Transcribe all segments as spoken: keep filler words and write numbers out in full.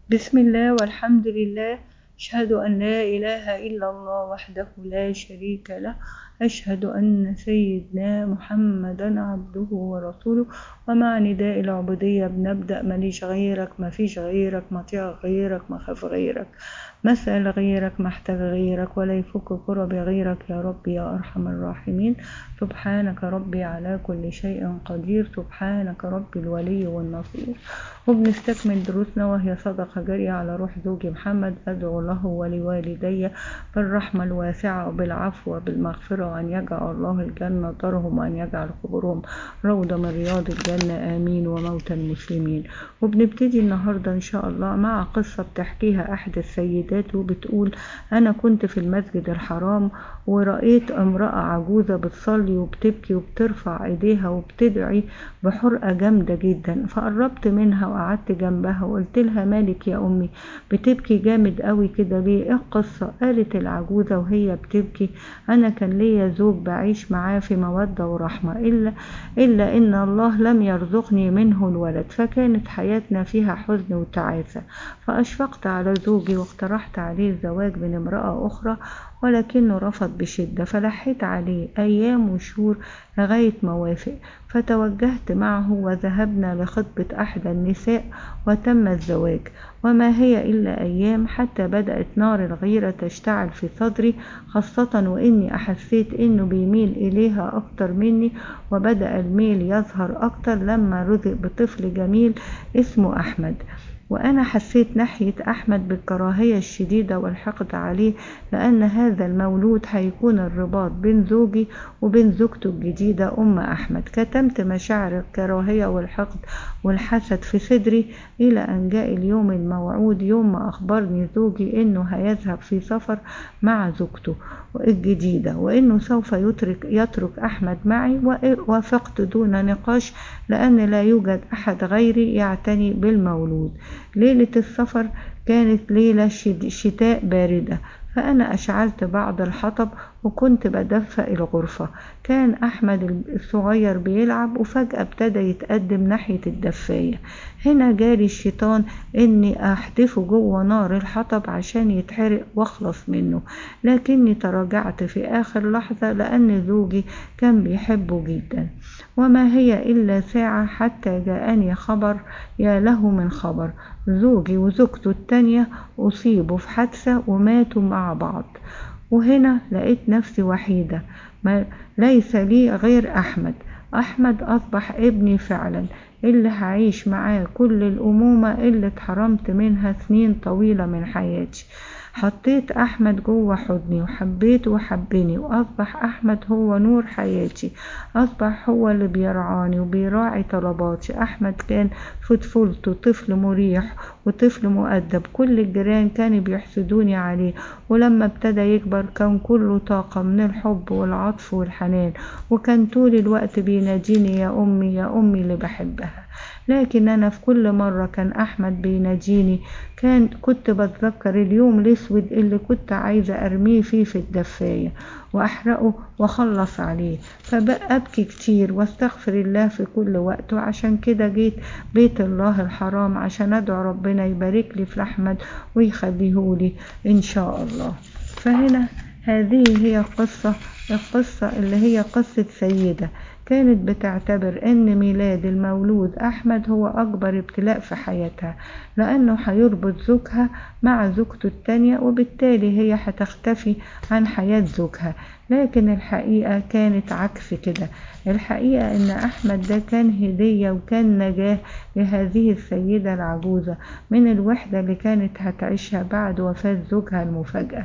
بسم الله والحمد لله. أشهد أن لا إله إلا الله وحده لا شريك له. أشهد أن سيدنا محمدا عبده ورسوله. ومع نداء العبودية بنبدأ: ماليش غيرك، ما فيش غيرك، مطيع غيرك، مخاف غيرك، مسأل غيرك، محتاج غيرك، ولا يفك كرب غيرك يا رب يا أرحم الراحمين. سبحانك ربي على كل شيء قدير، سبحانك ربي الولي والنصير. وبنستكمل دروسنا وهي صدقة جارية على روح زوجي محمد. أدعو له ولوالدي بالرحمة الواسعة وبالعفو وبالمغفرة، وأن يجعل الله الجنة دارهم، وأن يجعل قبورهم روضة من رياض الجنة، آمين. وموتى المسلمين. وبنبتدي النهاردة إن شاء الله مع قصة بتحكيها أحد السيدات، وبتقول: أنا كنت في المسجد الحرام ورأيت امرأة عجوزة بتصلي وبتبكي وبترفع ايديها وبتدعي بحرقة جامدة جدا، فقربت منها وقعدت جنبها وقلت لها: مالك يا أمي بتبكي جامد قوي كده ليه؟ ايه القصة؟ قالت العجوزة وهي بتبكي: أنا كان ليا زوج بعيش معاه في مودة ورحمة، إلا, إلا إن الله لم يرزقني منه الولد، فكانت حياتنا فيها حزن وتعاسة، فأشفقت على زوجي واقترحت عليه الزواج من امرأة أخرى، ولكنه رفض بشدة، فلحيت عليه أيام وشهور لغاية ما وافق، فتوجهت معه وذهبنا لخطبة أحدى النساء وتم الزواج. وما هي إلا أيام حتى بدأت نار الغيرة تشتعل في صدري، خاصة وإني أحسيت إنه بيميل إليها أكتر مني، وبدأ الميل يظهر أكتر لما رزق بطفل جميل اسمه أحمد. وأنا حسيت ناحية أحمد بالكراهية الشديدة والحقد عليه، لأن هذا المولود هيكون الرباط بين زوجي وبين زوجته الجديدة أم أحمد. كتمت مشاعر الكراهية والحقد والحسد في صدري إلى أن جاء اليوم الموعود، يوم ما أخبرني زوجي إنه هيذهب في سفر مع زوجته الجديدة، وإنه سوف يترك, يترك أحمد معي. ووافقت دون نقاش، لأن لا يوجد أحد غيري يعتني بالمولود. ليلة السفر كانت ليلة شتاء باردة، فأنا أشعلت بعض الحطب وكنت بدفئ الغرفة. كان أحمد الصغير بيلعب، وفجأة ابتدى يتقدم ناحية الدفاية. هنا جاري الشيطان إني أحدفه جوه نار الحطب عشان يتحرق واخلص منه، لكني تراجعت في آخر لحظة لأن زوجي كان بيحبه جدا. وما هي إلا ساعة حتى جاءني خبر يا له من خبر: زوجي وزوجته التانية أصيبوا في حادثة وماتوا مع بعض. وهنا لقيت نفسي وحيدة، ما ليس لي غير أحمد. أحمد أصبح ابني فعلا، اللي هعيش معاه كل الأمومة اللي اتحرمت منها سنين طويلة من حياتي. حطيت أحمد جوه حضني وحبيته وحبني، وأصبح أحمد هو نور حياتي، أصبح هو اللي بيرعاني وبيراعي طلباتي. أحمد كان في طفولته طفل مريح وطفل مؤدب، كل الجيران كانوا بيحسدوني عليه، ولما ابتدى يكبر كان كله طاقة من الحب والعطف والحنان، وكان طول الوقت بيناديني يا أمي يا أمي اللي بحبها. لكن أنا في كل مرة كان أحمد بيناديني كان كنت بتذكر اليوم الأسود اللي كنت عايزة أرميه فيه في الدفاية وأحرقه وأخلص عليه، فبقى أبكي كتير واستغفر الله في كل وقت. وعشان كده جيت بيت الله الحرام عشان أدعو ربنا يبارك لي في أحمد ويخليهولي إن شاء الله. فهنا هذه هي قصة القصة اللي هي قصة سيدة كانت بتعتبر ان ميلاد المولود احمد هو اكبر ابتلاء في حياتها، لانه هيربط زوجها مع زوجته التانية، وبالتالي هي هتختفي عن حياة زوجها. لكن الحقيقة كانت عكس كده. الحقيقة ان احمد ده كان هدية وكان نجاة لهذه السيدة العجوزة من الوحدة اللي كانت هتعيشها بعد وفاة زوجها المفاجئة.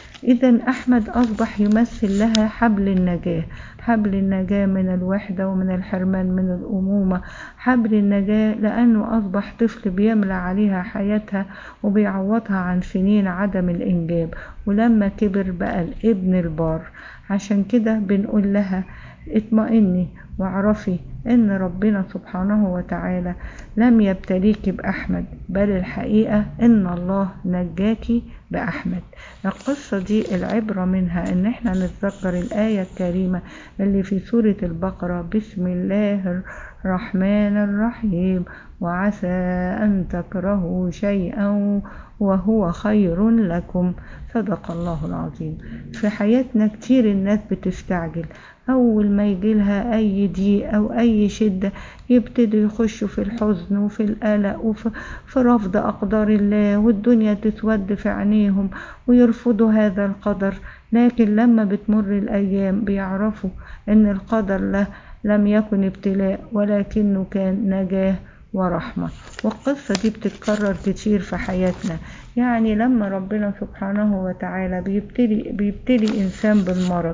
إذا أحمد أصبح يمثل لها حبل النجاة، حبل النجاة من الوحدة ومن الحرمان من الأمومة، حبل النجاة لأنه أصبح طفل بيملى عليها حياتها وبيعوضها عن سنين عدم الإنجاب، ولما كبر بقى الابن البار. عشان كده بنقول لها اطمئني واعرفي ان ربنا سبحانه وتعالى لم يبتليك بأحمد، بل الحقيقة ان الله نجاكي بأحمد. القصة دي العبرة منها ان احنا نتذكر الآية الكريمة اللي في سورة البقرة: بسم الله الرحمن الرحيم، وعسى أن تكرهوا شيئا وهو خير لكم. صدق الله العظيم. في حياتنا كتير الناس بتستعجل، أول ما يجيلها أي ضيق أو أي شدة يبتدوا يخشوا في الحزن وفي القلق وفي في رفض أقدار الله، والدنيا تسود في عينيهم ويرفضوا هذا القدر. لكن لما بتمر الأيام بيعرفوا أن القدر له لم يكن ابتلاء، ولكنه كان نجاة ورحمة. والقصة دي بتتكرر كتير في حياتنا. يعني لما ربنا سبحانه وتعالى بيبتلي, بيبتلي إنسان بالمرض،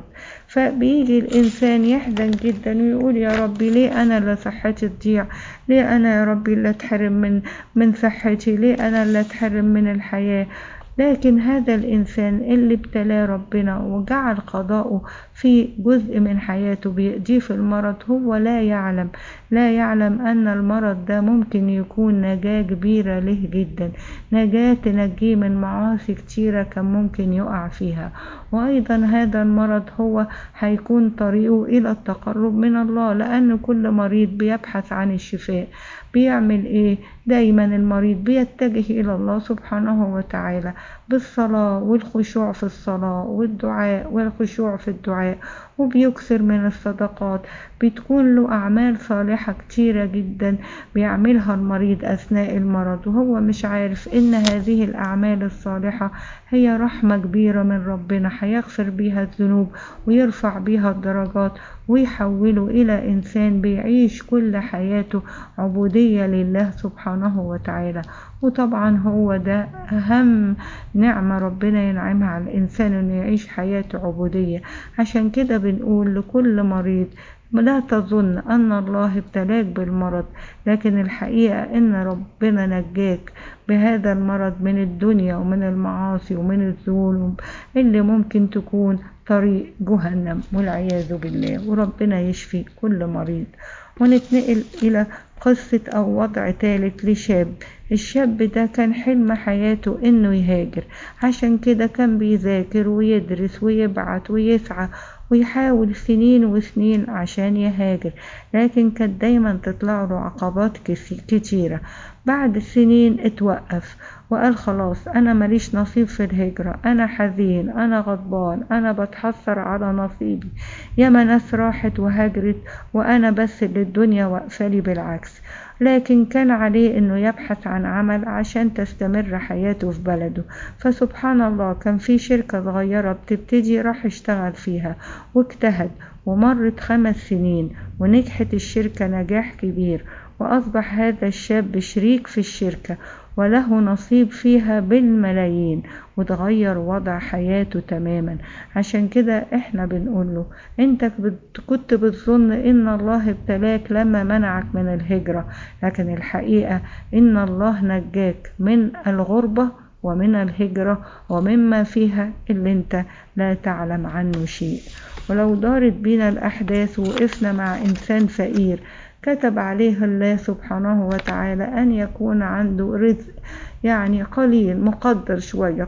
فبيجي الإنسان يحزن جدا ويقول: يا ربي ليه أنا اللي صحتي تضيع؟ ليه أنا يا ربي اللي اتحرم من, من صحتي؟ ليه أنا اللي اتحرم من الحياة؟ لكن هذا الإنسان اللي ابتلاه ربنا وجعل قضاءه في جزء من حياته بيقضيه في المرض، هو لا يعلم لا يعلم أن المرض ده ممكن يكون نجاة كبيرة له جدا، نجاة تنجيه من معاصي كتيرة كان ممكن يقع فيها. وأيضا هذا المرض هو هيكون طريقه إلى التقرب من الله، لأن كل مريض بيبحث عن الشفاء بيعمل إيه؟ دايما المريض بيتجه إلى الله سبحانه وتعالى بالصلاة والخشوع في الصلاة والدعاء والخشوع في الدعاء، وبيكثر من الصدقات. بتكون له أعمال صالحة كتيرة جدا بيعملها المريض أثناء المرض، وهو مش عارف إن هذه الأعمال الصالحة هي رحمة كبيرة من ربنا هيغفر بيها الذنوب ويرفع بيها الدرجات ويحوله إلى إنسان بيعيش كل حياته عبودية لله سبحانه وتعالى. وطبعا هو ده أهم نعمة ربنا ينعمها على الإنسان، إنه يعيش حياة عبودية. عشان كده بنقول لكل مريض: لا تظن أن الله ابتلاك بالمرض، لكن الحقيقة إن ربنا نجاك بهذا المرض من الدنيا ومن المعاصي ومن الذنوب اللي ممكن تكون طريق جهنم والعياذ بالله. وربنا يشفي كل مريض. ونتنقل إلى قصة أو وضع ثالث لشاب. الشاب ده كان حلم حياته إنه يهاجر، عشان كده كان بيذاكر ويدرس ويبعت ويسعى ويحاول سنين وسنين عشان يهاجر، لكن كانت دايما تطلع له عقبات كتيرة. بعد سنين اتوقف وقال: خلاص أنا ماليش نصيب في الهجرة، أنا حزين، أنا غضبان، أنا بتحسر على نصيبي، ياما ناس راحت وهاجرت وأنا بس اللي الدنيا واقفالي بالعكس. لكن كان عليه إنه يبحث عن عمل عشان تستمر حياته في بلده. فسبحان الله كان في شركة صغيرة بتبتدي، راح اشتغل فيها واجتهد، ومرت خمس سنين ونجحت الشركة نجاح كبير، وأصبح هذا الشاب شريك في الشركة وله نصيب فيها بالملايين، وتغير وضع حياته تماما. عشان كده احنا بنقول له: انت كنت بتظن ان الله ابتلاك لما منعك من الهجرة، لكن الحقيقة ان الله نجاك من الغربة ومن الهجرة ومما فيها اللي انت لا تعلم عنه شيء. ولو دارت بينا الأحداث وقفنا مع إنسان فقير كتب عليه الله سبحانه وتعالى أن يكون عنده رزق يعني قليل مقدر شوية.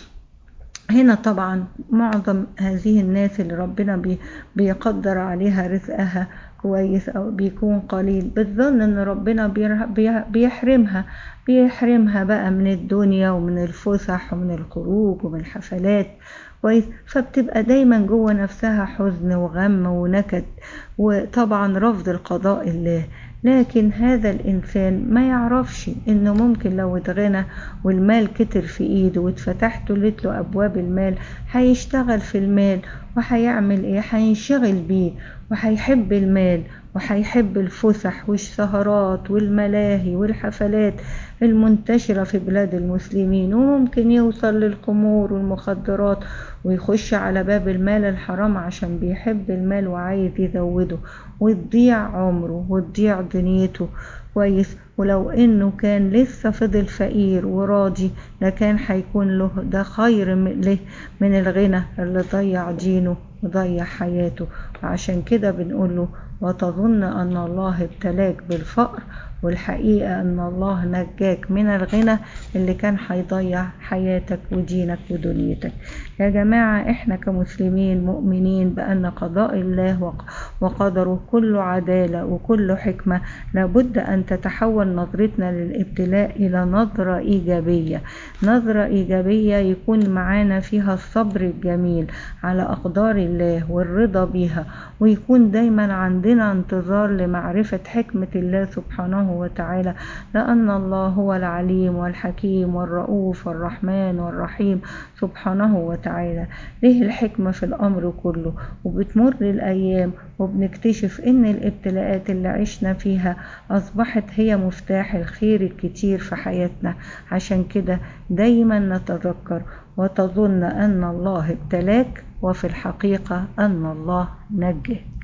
هنا طبعا معظم هذه الناس اللي ربنا بي بيقدر عليها رزقها كويس أو بيكون قليل، بتظن أن ربنا بيحرمها بيحرمها بقى من الدنيا ومن الفسح ومن الخروج ومن الحفلات كويس، فبتبقى دايما جوه نفسها حزن وغم ونكد وطبعا رفض القضاء الله. لكن هذا الإنسان ما يعرفش إنه ممكن لو اتغنى والمال كتر في إيده واتفتحت له أبواب المال هيشتغل في المال، وهيعمل إيه؟ هينشغل بيه وهيحب المال وهيحب الفسح والسهرات والملاهي والحفلات المنتشرة في بلاد المسلمين، وممكن يوصل للخمور والمخدرات ويخش على باب المال الحرام عشان بيحب المال وعايز يزوده، وتضيع عمره وتضيع دنيته كويس. ولو انه كان لسه فضل فقير وراضي لكان هيكون له ده خير له من الغنى اللي ضيع دينه وضيع حياته. وعشان كده بنقول له: وتظن أن الله ابتلاك بالفقر، والحقيقة أن الله نجاك من الغنى اللي كان هيضيع حياتك ودينك ودنيتك. يا جماعة احنا كمسلمين مؤمنين بأن قضاء الله وقدره كله عدالة وكله حكمة. لابد أن تتحول نظرتنا للابتلاء إلى نظرة إيجابية، نظرة إيجابية يكون معانا فيها الصبر الجميل على أقدار الله والرضا بها، ويكون دايما عندنا انتظار لمعرفة حكمة الله سبحانه وتعالى، لأن الله هو العليم والحكيم والرؤوف والرحمن والرحيم سبحانه وتعالى. ليه الحكمة في الأمر كله؟ وبتمر الأيام وبنكتشف إن الابتلاءات اللي عشنا فيها أصبحت هي مفتاح الخير الكتير في حياتنا. عشان كده دايما نتذكر وتظن أن الله ابتلاك، وفي الحقيقة أن الله نجاك.